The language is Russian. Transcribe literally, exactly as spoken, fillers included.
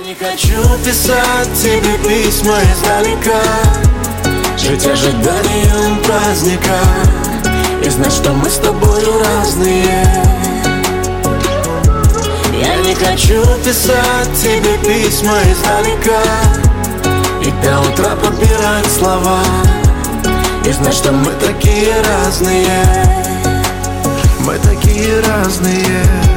не хочу писать тебе письма издалека, жить ожиданием праздника и знать, что мы с тобою разные. Я не хочу писать тебе письма издалека и до утра подбирать слова и знать, что мы такие разные. Мы такие разные.